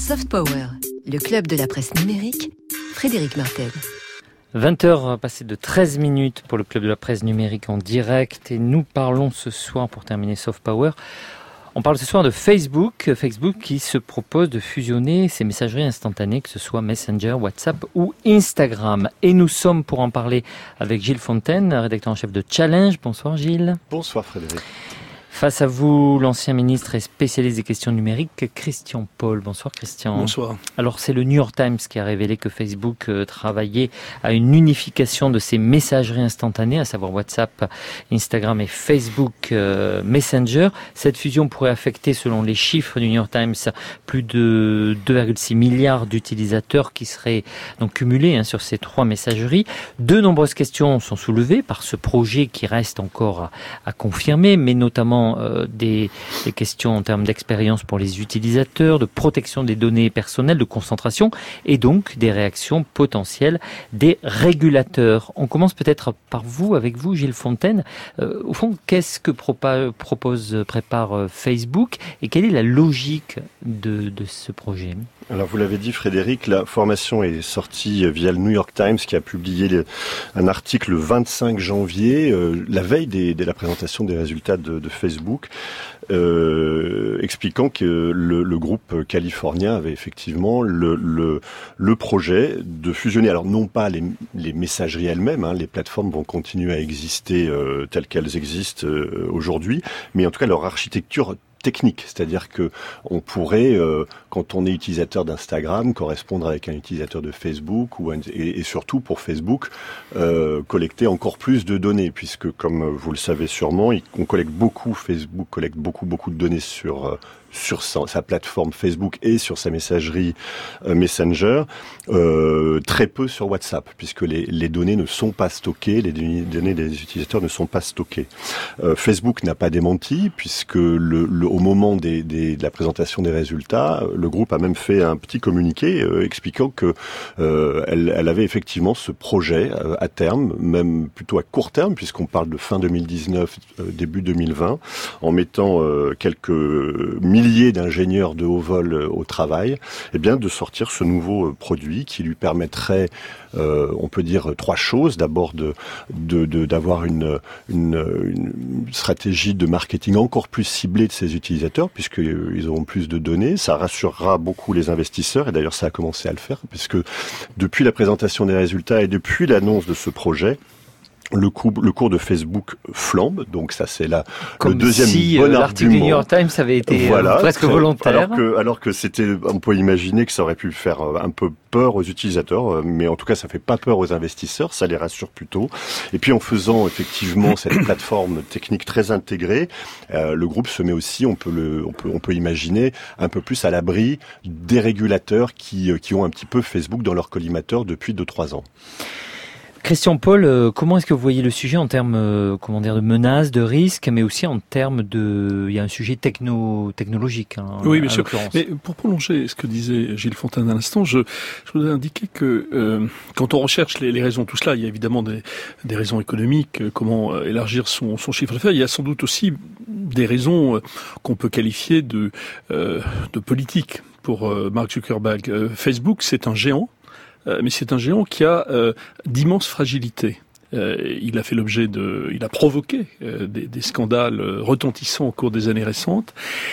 Soft Power, le club de la presse numérique, Frédéric Martel. 20h passées de 13 minutes pour le club de la presse numérique en direct et nous parlons ce soir, pour terminer Soft Power, on parle ce soir de Facebook qui se propose de fusionner ses messageries instantanées, que ce soit Messenger, WhatsApp ou Instagram. Et nous sommes pour en parler avec Gilles Fontaine, rédacteur en chef de Challenge. Bonsoir Gilles. Bonsoir Frédéric. Face à vous, l'ancien ministre et spécialiste des questions numériques, Christian Paul. Bonsoir Christian. Bonsoir. Alors c'est le New York Times qui a révélé que Facebook travaillait à une unification de ses messageries instantanées, à savoir WhatsApp, Instagram et Facebook Messenger. Cette fusion pourrait affecter, selon les chiffres du New York Times, plus de 2,6 milliards d'utilisateurs qui seraient donc cumulés sur ces trois messageries. De nombreuses questions sont soulevées par ce projet qui reste encore à confirmer, mais notamment des questions en termes d'expérience pour les utilisateurs, de protection des données personnelles, de concentration et donc des réactions potentielles des régulateurs. On commence peut-être avec vous, Gilles Fontaine. Au fond, qu'est-ce que prépare Facebook et quelle est la logique de ce projet ? Alors vous l'avez dit Frédéric, la formation est sortie via le New York Times qui a publié un article le 25 janvier, la veille de la présentation des résultats de Facebook, expliquant que le groupe californien avait effectivement le projet de fusionner, alors non pas les messageries elles-mêmes, les plateformes vont continuer à exister telles qu'elles existent aujourd'hui, mais en tout cas leur architecture technique, c'est-à-dire que on pourrait, quand on est utilisateur d'Instagram, correspondre avec un utilisateur de Facebook et surtout pour Facebook, collecter encore plus de données, puisque comme vous le savez sûrement, Facebook collecte beaucoup de données sur sa plateforme Facebook et sur sa messagerie Messenger, très peu sur WhatsApp, puisque les données ne sont pas stockées, les données des utilisateurs ne sont pas stockées. Facebook n'a pas démenti, puisque au moment de la présentation des résultats, le groupe a même fait un petit communiqué expliquant que elle avait effectivement ce projet à terme, même plutôt à court terme, puisqu'on parle de fin 2019, début 2020, en mettant quelques milliers d'ingénieurs de haut vol au travail, de sortir ce nouveau produit qui lui permettrait, on peut dire trois choses. D'abord d'avoir une stratégie de marketing encore plus ciblée de ses utilisateurs, puisqu'ils auront plus de données. Ça rassurera beaucoup les investisseurs, et d'ailleurs ça a commencé à le faire, puisque depuis la présentation des résultats et depuis l'annonce de ce projet, le cours de Facebook flambe, donc ça c'est le deuxième bon argument. L'article du New York Times avait été presque volontaire. Alors que on peut imaginer que ça aurait pu faire un peu peur aux utilisateurs, mais en tout cas ça fait pas peur aux investisseurs, ça les rassure plutôt. Et puis en faisant effectivement cette plateforme technique très intégrée, le groupe se met aussi, on peut imaginer, un peu plus à l'abri des régulateurs qui ont un petit peu Facebook dans leur collimateur depuis 2-3 ans. Christian Paul, comment est-ce que vous voyez le sujet en termes de menaces, de risques, mais aussi en termes il y a un sujet technologique. Oui, bien sûr. Mais pour prolonger ce que disait Gilles Fontaine à l'instant, je voudrais indiquer que quand on recherche les raisons de tout cela, il y a évidemment des raisons économiques, comment élargir son chiffre d'affaires. Il y a sans doute aussi des raisons qu'on peut qualifier de politique pour Mark Zuckerberg. Facebook, c'est un géant. Mais c'est un géant qui a d'immenses fragilités. Il a fait il a provoqué des scandales retentissants au cours des années récentes.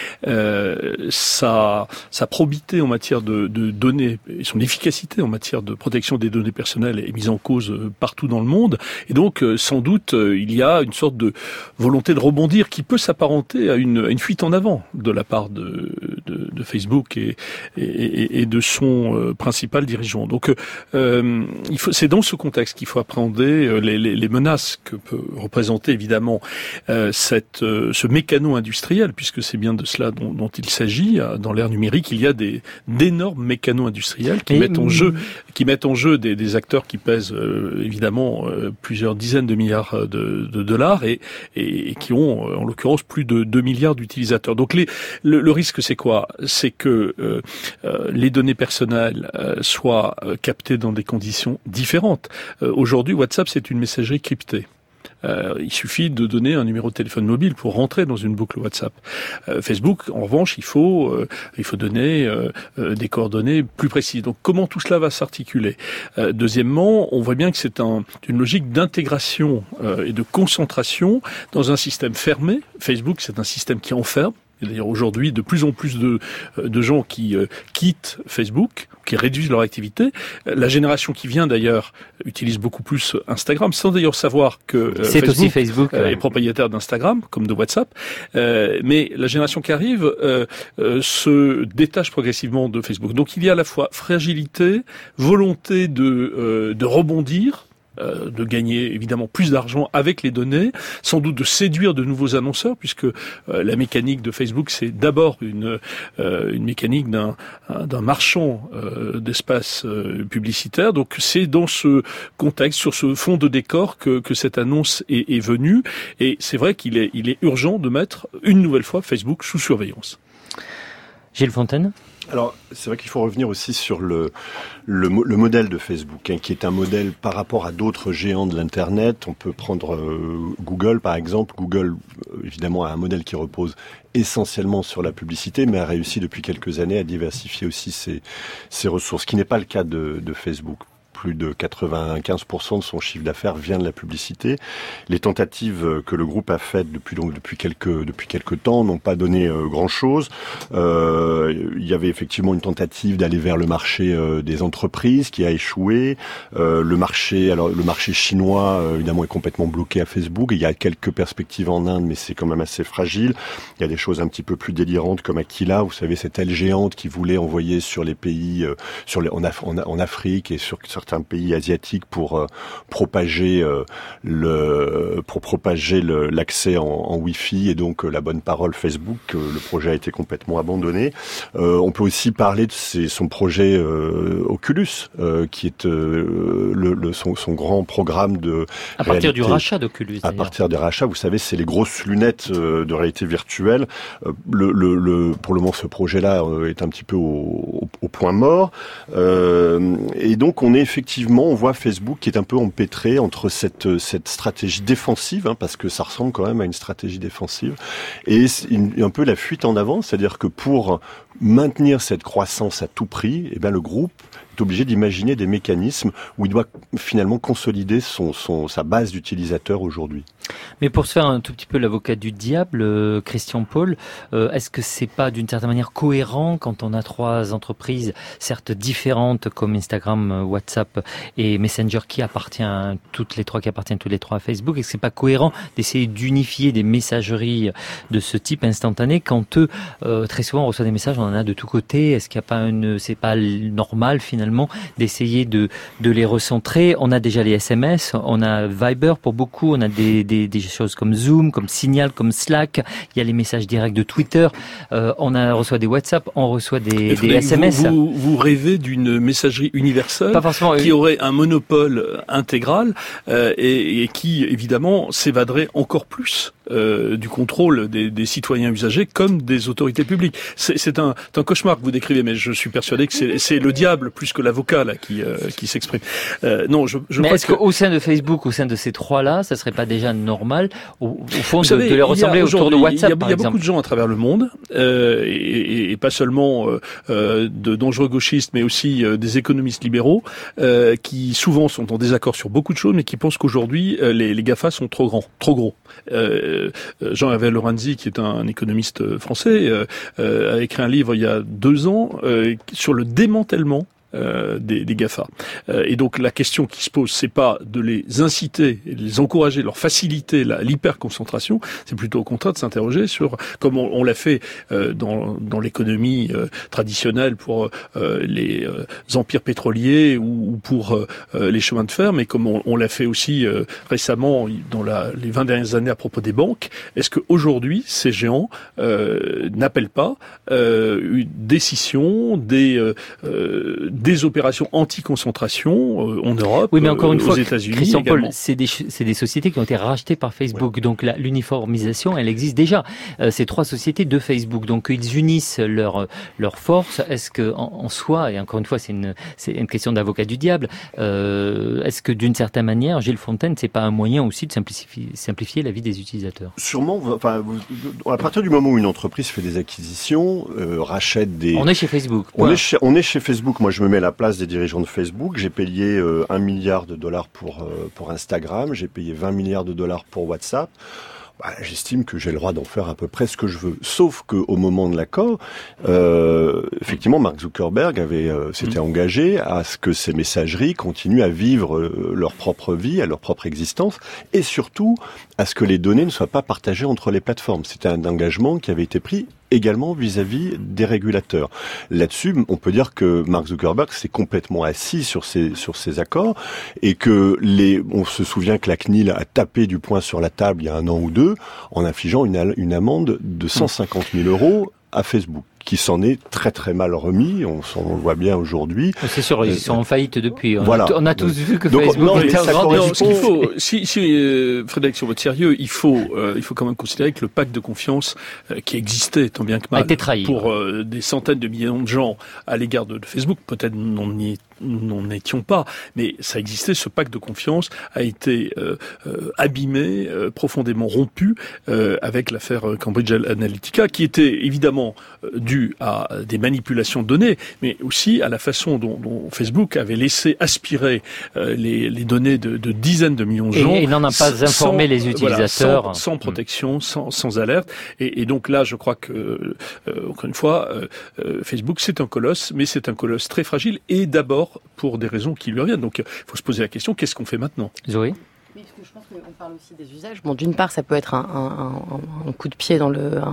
Sa probité en matière de données et son efficacité en matière de protection des données personnelles est mise en cause partout dans le monde. Et donc, sans doute, il y a une sorte de volonté de rebondir qui peut s'apparenter à une fuite en avant de la part de Facebook et de son principal dirigeant. Donc, c'est dans ce contexte qu'il faut appréhender les menaces que peut représenter évidemment ce mécano industriel, puisque c'est bien de cela dont il s'agit. Dans l'ère numérique, il y a d'énormes mécanos industriels qui mettent en jeu des acteurs qui pèsent évidemment plusieurs dizaines de milliards de dollars et qui ont en l'occurrence plus de 2 milliards d'utilisateurs. Donc le risque, c'est quoi ? C'est que les données personnelles soient captées dans des conditions différentes. Aujourd'hui, WhatsApp, c'est une messagerie cryptée. Il suffit de donner un numéro de téléphone mobile pour rentrer dans une boucle WhatsApp. Facebook, en revanche, il faut donner des coordonnées plus précises. Donc, comment tout cela va s'articuler? Deuxièmement, on voit bien que c'est une logique d'intégration et de concentration dans un système fermé. Facebook, c'est un système qui enferme. Et d'ailleurs, aujourd'hui, de plus en plus de gens qui quittent Facebook, qui réduisent leur activité. La génération qui vient, d'ailleurs, utilise beaucoup plus Instagram, sans d'ailleurs savoir que Facebook est propriétaire d'Instagram, comme de WhatsApp. Mais la génération qui arrive se détache progressivement de Facebook. Donc, il y a à la fois fragilité, volonté de rebondir, de gagner évidemment plus d'argent avec les données, sans doute de séduire de nouveaux annonceurs, puisque la mécanique de Facebook, c'est d'abord une mécanique d'un marchand d'espace publicitaire. Donc c'est dans ce contexte, sur ce fond de décor que cette annonce est venue, et c'est vrai qu'il est urgent de mettre une nouvelle fois Facebook sous surveillance. Gilles Fontaine? Alors, c'est vrai qu'il faut revenir aussi sur le modèle de Facebook, qui est un modèle par rapport à d'autres géants de l'Internet. On peut prendre Google, par exemple. Google, évidemment, a un modèle qui repose essentiellement sur la publicité, mais a réussi depuis quelques années à diversifier aussi ses ressources, ce qui n'est pas le cas de Facebook. Plus de 95% de son chiffre d'affaires vient de la publicité. Les tentatives que le groupe a faites depuis quelques temps n'ont pas donné grand-chose. Il y avait effectivement une tentative d'aller vers le marché des entreprises qui a échoué. Le marché chinois évidemment est complètement bloqué à Facebook. Il y a quelques perspectives en Inde, mais c'est quand même assez fragile. Il y a des choses un petit peu plus délirantes comme Aquila, vous savez, cette aile géante qui voulait envoyer sur les pays, en Afrique et sur certains pays asiatiques pour propager l'accès en Wi-Fi et donc la bonne parole Facebook. Le projet a été complètement abandonné. On peut aussi parler de son projet Oculus, qui est son grand programme de à partir du rachat d'Oculus. À partir du rachat, vous savez, c'est les grosses lunettes de réalité virtuelle. Pour le moment, ce projet-là est un petit peu au point mort. Et donc, on voit Facebook qui est un peu empêtré entre cette stratégie défensive, parce que ça ressemble quand même à une stratégie défensive, et un peu la fuite en avant, c'est-à-dire que pour maintenir cette croissance à tout prix, le groupe est obligé d'imaginer des mécanismes où il doit finalement consolider sa base d'utilisateurs aujourd'hui. Mais pour se faire un tout petit peu l'avocat du diable, Christian Paul, est-ce que c'est pas d'une certaine manière cohérent quand on a trois entreprises certes différentes comme Instagram, WhatsApp et Messenger qui appartiennent toutes les trois à Facebook? Est-ce que c'est pas cohérent d'essayer d'unifier des messageries de ce type instantané quand très souvent on reçoit des messages, on en a de tous côtés? Est-ce qu'il y a pas c'est pas normal finalement d'essayer de les recentrer? On a déjà les SMS, on a Viber pour beaucoup, on a des choses comme Zoom, comme Signal, comme Slack. Il y a les messages directs de Twitter. On reçoit des WhatsApp, on reçoit des SMS. Vous rêvez d'une messagerie universelle qui aurait un monopole intégral et qui, évidemment, s'évaderait encore plus du contrôle des citoyens usagers comme des autorités publiques. C'est un cauchemar que vous décrivez, mais je suis persuadé que c'est le diable plus que l'avocat là qui s'exprime. Non, mais est-ce qu'au sein de Facebook, au sein de ces trois-là, ça serait pas déjà normal au fond de les ressembler autour de WhatsApp, par exemple? Il y a beaucoup de gens à travers le monde et pas seulement de dangereux gauchistes, mais aussi des économistes libéraux qui souvent sont en désaccord sur beaucoup de choses, mais qui pensent qu'aujourd'hui les GAFA sont trop gros. Jean-Hervé Lorenzi, qui est un économiste français, a écrit un livre il y a 2 ans sur le démantèlement des GAFA. Et donc la question qui se pose, c'est pas de les inciter, et de les encourager, de leur faciliter l'hyperconcentration, c'est plutôt au contraire de s'interroger sur, comme on l'a fait dans l'économie traditionnelle pour les empires pétroliers ou pour les chemins de fer, mais comme on l'a fait aussi récemment dans les 20 dernières années à propos des banques. Est-ce qu'aujourd'hui, ces géants n'appellent pas une décision, des opérations anti-concentration en Europe, oui, mais encore une aux fois, États-Unis Christian Paul, également. c'est des sociétés qui ont été rachetées par Facebook. Donc l'uniformisation, elle existe déjà. Ces 3 sociétés de Facebook. Donc ils unissent leurs forces. Est-ce que en soi, et encore une fois, c'est une question d'avocat du diable, est-ce que d'une certaine manière, Gilles Fontaine, c'est pas un moyen aussi de simplifier la vie des utilisateurs? Sûrement. Enfin, à partir du moment où une entreprise fait des acquisitions, rachète des... On est chez Facebook. On est chez Facebook. Moi, je me mets à la place des dirigeants de Facebook. J'ai payé $1 milliard pour Instagram. J'ai payé $20 milliards pour WhatsApp. J'estime que j'ai le droit d'en faire à peu près ce que je veux. Sauf qu'au moment de l'accord, effectivement, Mark Zuckerberg s'était engagé à ce que ces messageries continuent à vivre leur propre vie, à leur propre existence, et surtout à ce que les données ne soient pas partagées entre les plateformes. C'était un engagement qui avait été pris également vis-à-vis des régulateurs. Là-dessus, on peut dire que Mark Zuckerberg s'est complètement assis sur ces accords et que on se souvient que la CNIL a tapé du poing sur la table il y a 1 an ou 2 en infligeant une amende de 150 000 € à Facebook, qui s'en est très très mal remis, on le voit bien aujourd'hui. C'est sûr, ils sont en faillite depuis. Voilà. On a tous vu que Facebook était en grande non, ce qu'il faut, si Frédéric, sur votre sérieux, il faut quand même considérer que le pacte de confiance qui existait tant bien que mal pour des centaines de millions de gens à l'égard de Facebook, peut-être n'en étions pas, mais ça existait, ce pacte de confiance a été abîmé, profondément rompu avec l'affaire Cambridge Analytica, qui était évidemment dû à des manipulations de données, mais aussi à la façon dont Facebook avait laissé aspirer les données de dizaines de millions de gens. Et n'en a pas informé les utilisateurs. Voilà, sans protection, sans alerte. Et donc là, je crois que, encore une fois, Facebook, c'est un colosse, mais c'est un colosse très fragile, et d'abord pour des raisons qui lui reviennent. Donc il faut se poser la question, qu'est-ce qu'on fait maintenant ? Zoé ? Oui, parce que je pense qu'on parle aussi des usages. Bon, d'une part, ça peut être un coup de pied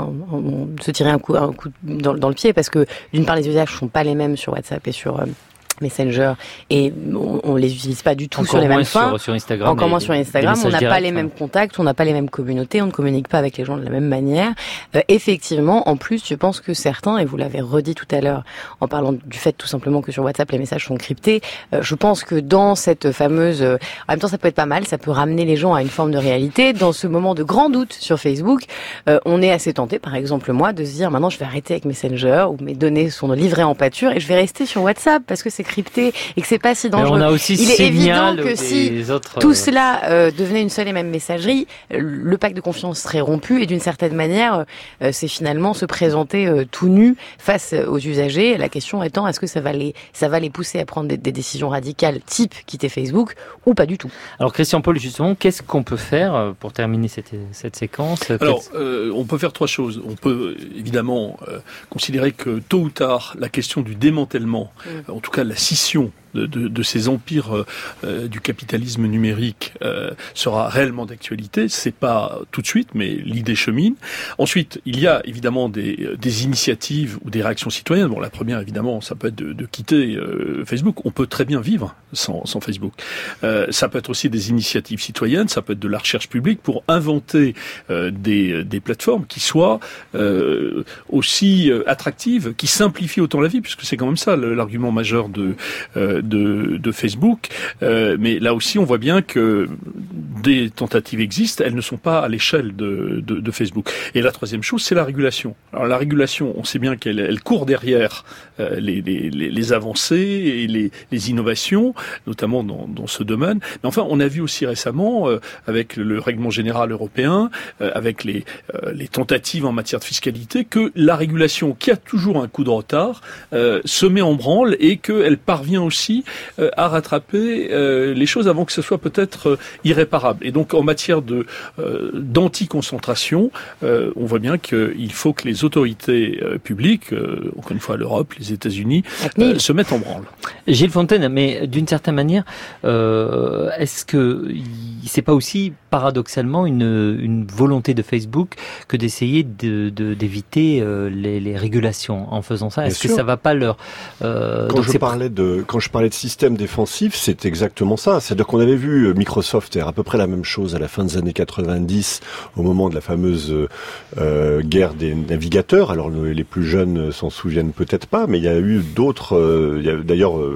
se tirer un coup dans le pied, parce que d'une part, les usages sont pas les mêmes sur WhatsApp et sur Messenger, et on les utilise pas du tout sur les mêmes fins. Sur Instagram. Encore moins sur Instagram. On n'a pas les mêmes contacts, on n'a pas les mêmes communautés, on ne communique pas avec les gens de la même manière. Effectivement, en plus, je pense que certains, et vous l'avez redit tout à l'heure, en parlant du fait tout simplement que sur WhatsApp, les messages sont cryptés, je pense que dans cette fameuse... en même temps, ça peut être pas mal, ça peut ramener les gens à une forme de réalité. Dans ce moment de grand doute sur Facebook, on est assez tenté, par exemple moi, de se dire, maintenant, je vais arrêter avec Messenger, où mes données sont livrées en pâture, et je vais rester sur WhatsApp, parce que c'est crypté et que c'est pas si dangereux. Mais on a aussi il est évident que si autres, tout cela devenait une seule et même messagerie, le pacte de confiance serait rompu, et d'une certaine manière, c'est finalement se présenter tout nu face aux usagers. La question étant, est-ce que ça va les pousser à prendre des décisions radicales, type quitter Facebook, ou pas du tout? Alors Christian Paul, justement, qu'est-ce qu'on peut faire pour terminer cette séquence? Alors, on peut faire 3 choses. On peut évidemment considérer que tôt ou tard, la question du démantèlement, en tout cas la scission de ces empires du capitalisme numérique sera réellement d'actualité. C'est pas tout de suite, mais l'idée chemine. Ensuite, il y a évidemment des initiatives ou des réactions citoyennes. Bon, la première, évidemment, ça peut être de quitter Facebook. On peut très bien vivre sans Facebook. Ça peut être aussi des initiatives citoyennes, ça peut être de la recherche publique pour inventer des plateformes qui soient aussi attractives, qui simplifient autant la vie, puisque c'est quand même ça l'argument majeur de Facebook, mais là aussi on voit bien que des tentatives existent, elles ne sont pas à l'échelle de Facebook. Et la troisième chose, c'est la régulation. Alors la régulation, on sait bien qu'elle court derrière les avancées et les innovations, notamment dans ce domaine. Mais enfin, on a vu aussi récemment, avec le règlement général européen, avec les tentatives en matière de fiscalité, que la régulation, qui a toujours un coup de retard, se met en branle et qu'elle parvient aussi à rattraper les choses avant que ce soit peut-être irréparable. Et donc en matière d'anti-concentration, on voit bien qu'il faut que les autorités publiques, encore une fois l'Europe, les États-Unis, se mettent en branle. Gilles Fontaine, mais d'une certaine manière, est-ce que c'est pas aussi paradoxalement une volonté de Facebook que d'essayer d'éviter les régulations en faisant ça? Est-ce que ça va pas leur quand je parlais de système défensif, c'est exactement ça. C'est-à-dire qu'on avait vu Microsoft faire à peu près la même chose à la fin des années 90, au moment de la fameuse guerre des navigateurs. Alors les plus jeunes s'en souviennent peut-être pas, mais il y a eu d'autres. D'ailleurs,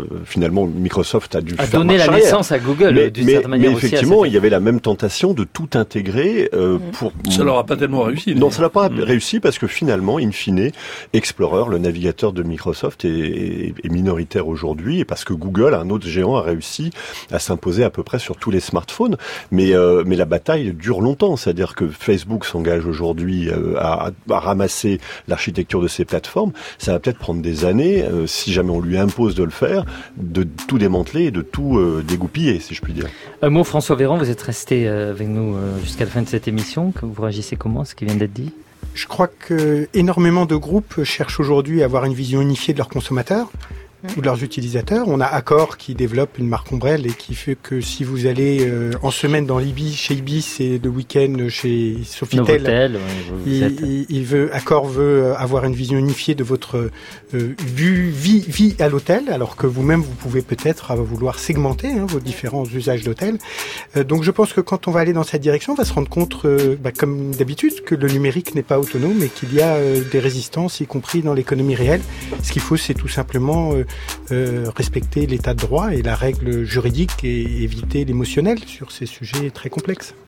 finalement Microsoft a dû faire donné la naissance à Google d'une certaine manière. Mais effectivement, il y avait la même tentation de tout intégrer pour. Ça leur a pas tellement réussi. Non, ça n'a pas réussi parce que finalement, in fine, Explorer, le navigateur de Microsoft, est minoritaire aujourd'hui et parce que Google, un autre géant, a réussi à s'imposer à peu près sur tous les smartphones. Mais la bataille dure longtemps, c'est-à-dire que Facebook s'engage aujourd'hui à ramasser l'architecture de ces plateformes. Ça va peut-être prendre des années, si jamais on lui impose de le faire, de tout démanteler et de tout dégoupiller, si je puis dire. Un mot, François Véran, vous êtes resté avec nous jusqu'à la fin de cette émission. Vous réagissez comment à ce qui vient d'être dit ? Je crois que énormément de groupes cherchent aujourd'hui à avoir une vision unifiée de leurs consommateurs ou de leurs utilisateurs. On a Accor qui développe une marque ombrelle et qui fait que si vous allez en semaine dans l'Ibis, chez Ibis et de week-end chez Sofitel, Accor veut avoir une vision unifiée de votre vie à l'hôtel, alors que vous-même vous pouvez peut-être vouloir segmenter vos différents usages d'hôtel. Donc je pense que quand on va aller dans cette direction, on va se rendre compte, comme d'habitude, que le numérique n'est pas autonome et qu'il y a des résistances, y compris dans l'économie réelle. Ce qu'il faut, c'est tout simplement respecter l'état de droit et la règle juridique et éviter l'émotionnel sur ces sujets très complexes.